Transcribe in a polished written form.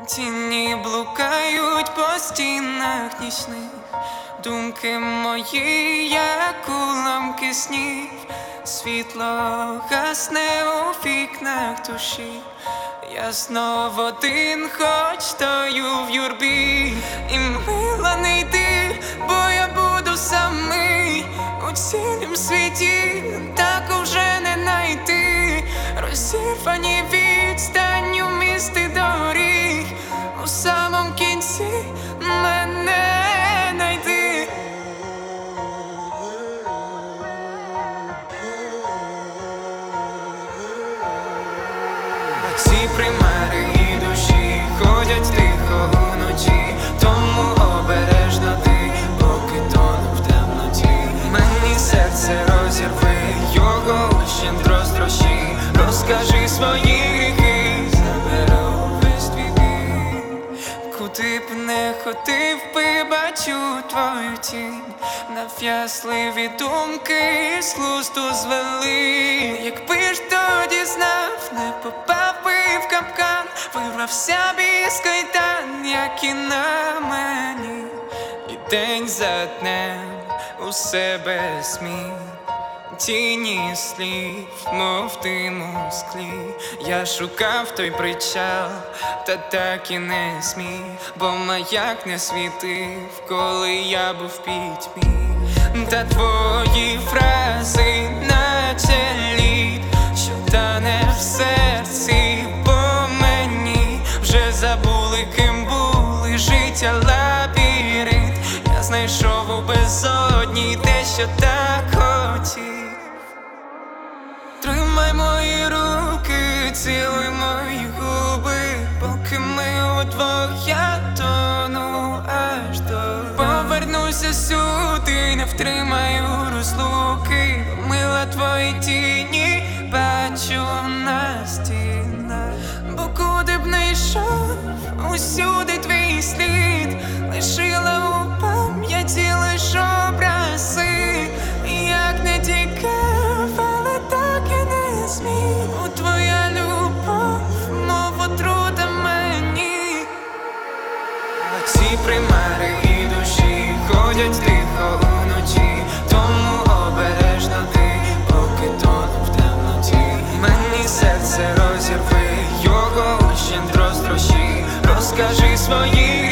Тіні блукають по стінах нічних, думки мої, як уламки снів. Світло гасне у вікнах душі. Я знов один, хоч стою в юрбі. І мила не йди, бо я буду самий у цілім світі, так уже не найти. Розірвані відстані у місті доріг, у самому кінці мене найди. Ці примари і душі ходять тихо уночі, тому обережно ти, поки тону в темноті. Мені серце розірви, його ущент розтрощи. Розкажи свої гріхи, заберу весь твій біль. Куди б не ходив би, бачу твою тінь. Нав'язливі думки з глузду звели. Якби ж тоді знав, не попав би в капкан, вирвався б із кайдан, як і на мені. І день за днем усе без змін, тіні слів, мов дим у склі. Я шукав той причал, та так і не зміг, бо маяк не світив, коли я був в пітьмі. Та твої фрази, наче лід, що тане в серці, по мені вже забули, ким були. Життя лабіринт, я знайшов у безодні те, що так хотів. Тримай мої руки, цілуй мої губи, поки ми удвох, я тону аж до. Повернуся сюди, не втримаю розлуки, мила твої тіні бачу на стінах. Бо куди б не йшов, усюди твій слід, лишила у пам'яті лиш образи. Як не тікав, але так і не зміг. У твоя любов, мов отрута мені. Ці примари і душі ходять тихо уночі, тому обережно ти, поки тону в темноті. Мені серце розірви, його ущент розтрощи. Розкажи свої